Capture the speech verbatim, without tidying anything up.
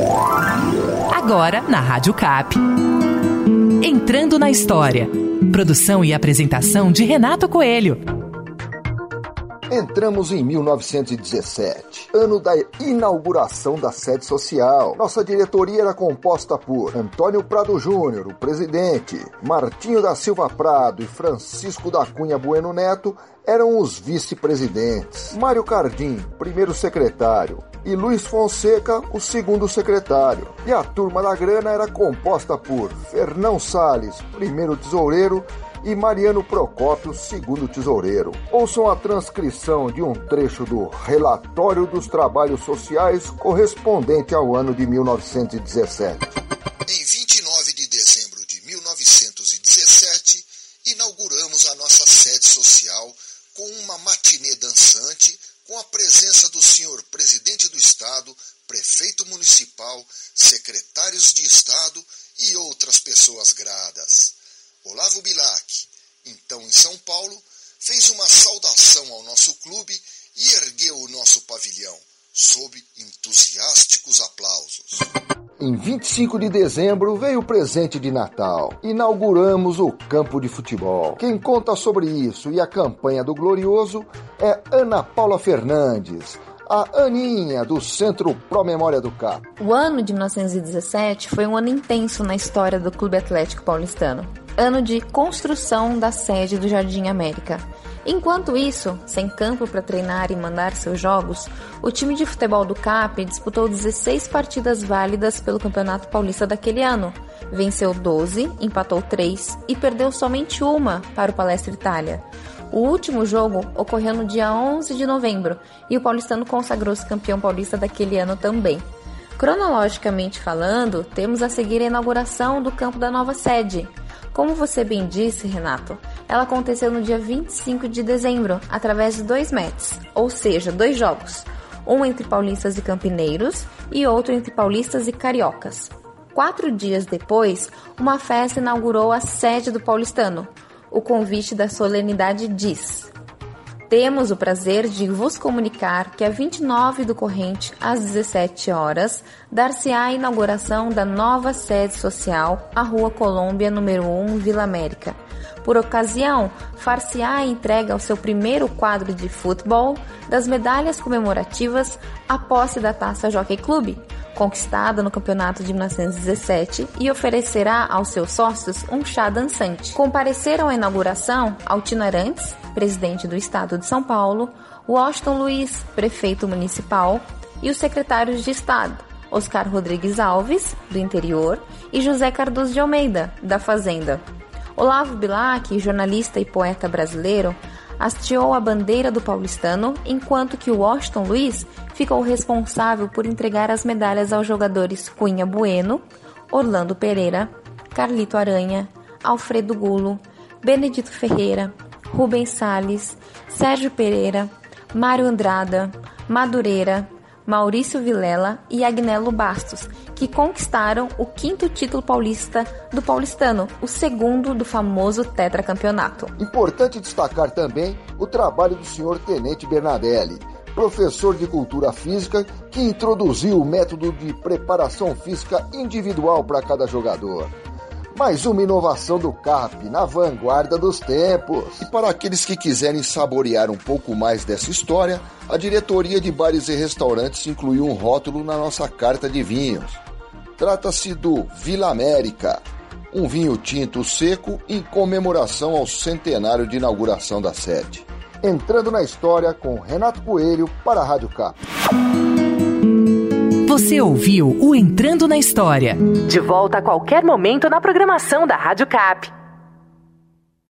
Agora na Rádio Cap. Entrando na História. Produção e apresentação de Renato Coelho. Entramos em mil novecentos e dezessete, ano da inauguração da sede social. Nossa diretoria era composta por Antônio Prado Júnior, o presidente, Martinho da Silva Prado e Francisco da Cunha Bueno Neto eram os vice-presidentes, Mário Cardim, primeiro secretário, e Luiz Fonseca, o segundo secretário. E a turma da grana era composta por Fernão Salles, primeiro tesoureiro, e Mariano Procópio, segundo tesoureiro. Ouçam a transcrição de um trecho do Relatório dos Trabalhos Sociais correspondente ao ano de mil novecentos e dezessete. Em vinte e nove de dezembro de mil novecentos e dezessete, inauguramos a nossa sede social com uma matinê dançante, com a presença do senhor presidente do Estado, prefeito municipal, secretários de Estado e outras pessoas gradas. Olavo Bilac, então em São Paulo, fez uma saudação ao nosso clube e ergueu o nosso pavilhão, sob entusiásticos aplausos. Em vinte e cinco de dezembro veio o presente de Natal. Inauguramos o campo de futebol. Quem conta sobre isso e a campanha do Glorioso é Ana Paula Fernandes, a Aninha, do Centro Pro Memória do Cap. O ano de mil novecentos e dezessete foi um ano intenso na história do Clube Atlético Paulistano. Ano de construção da sede do Jardim América. Enquanto isso, sem campo para treinar e mandar seus jogos, o time de futebol do Cap disputou dezesseis partidas válidas pelo Campeonato Paulista daquele ano. Venceu doze, empatou três e perdeu somente uma para o Palestra Itália. O último jogo ocorreu no dia onze de novembro e o paulistano consagrou-se campeão paulista daquele ano também. Cronologicamente falando, temos a seguir a inauguração do campo da nova sede. Como você bem disse, Renato, ela aconteceu no dia vinte e cinco de dezembro, através de dois matches, ou seja, dois jogos, um entre paulistas e campineiros e outro entre paulistas e cariocas. Quatro dias depois, uma festa inaugurou a sede do paulistano. O convite da solenidade diz: temos o prazer de vos comunicar que a vinte e nove do corrente, às dezessete horas, dar-se-á a inauguração da nova sede social, a Rua Colômbia, número um, Vila América. Por ocasião, far-se-á a entrega ao seu primeiro quadro de futebol das medalhas comemorativas à posse da Taça Jockey Club, conquistada no campeonato de mil novecentos e dezessete, e oferecerá aos seus sócios um chá dançante. Compareceram à inauguração Altino Arantes, presidente do Estado de São Paulo, Washington Luiz, prefeito municipal, e os secretários de Estado, Oscar Rodrigues Alves, do Interior, e José Cardoso de Almeida, da Fazenda. Olavo Bilac, jornalista e poeta brasileiro, hasteou a bandeira do paulistano, enquanto que o Washington Luiz ficou responsável por entregar as medalhas aos jogadores Cunha Bueno, Orlando Pereira, Carlito Aranha, Alfredo Gulo, Benedito Ferreira, Rubens Salles, Sérgio Pereira, Mário Andrada, Madureira, Maurício Vilela e Agnello Bastos, que conquistaram o quinto título paulista do paulistano, o segundo do famoso tetracampeonato. Importante destacar também o trabalho do senhor Tenente Bernadelli, professor de Cultura Física, que introduziu o método de preparação física individual para cada jogador. Mais uma inovação do Cap, na vanguarda dos tempos. E para aqueles que quiserem saborear um pouco mais dessa história, a diretoria de bares e restaurantes incluiu um rótulo na nossa carta de vinhos. Trata-se do Vila América, um vinho tinto seco em comemoração ao centenário de inauguração da sede. Entrando na História com Renato Coelho para a Rádio Cap. Você ouviu o Entrando na História. De volta a qualquer momento na programação da Rádio Cap.